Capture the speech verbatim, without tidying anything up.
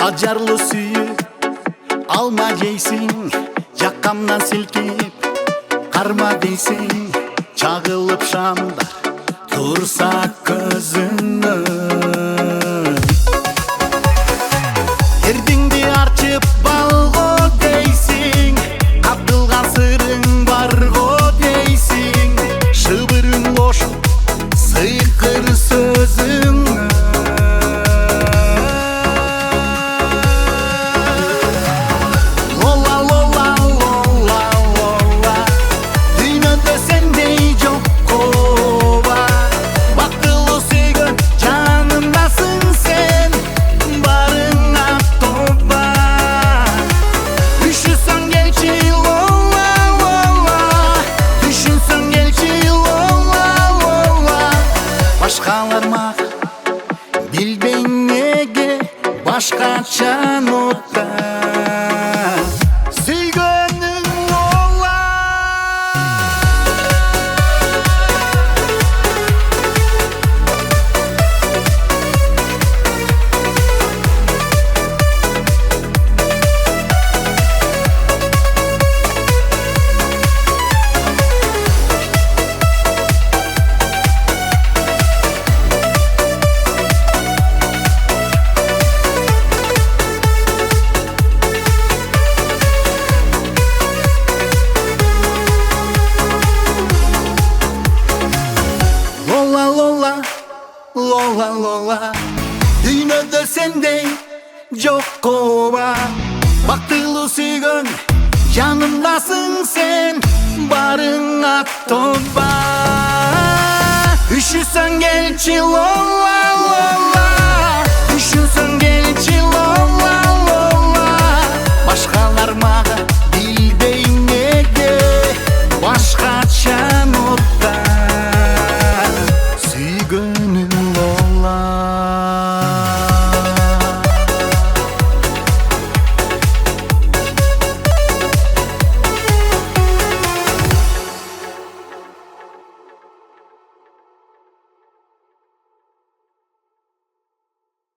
ажарлы сүйүп алма жейсиң, жаккамдан силкип карма дейсиң, чагылып шамда турса көзүңө. Эрдиңди арчып балго дейсиң, кабдылган сырың барго дейсиң, шыбырың кошуп сыйкыр сөзүңө. Лола лола лола лола, дүйнөдө сендей жок ооба. Бактылуу сүйгөн жанымдасың сен, барыңа тоба. Түшүсөң келчи лола лола, түшүнсөң келчи лола лола. Башкалар мага билбейм неге башкача нота сүйгөнүң лола. Лола лола лола лола, дүйнөдө сендей жок ооба. Бактылуу сүйгөн жанымдасың сен, барыңа тоба. Үшүсөң келчи лола лола.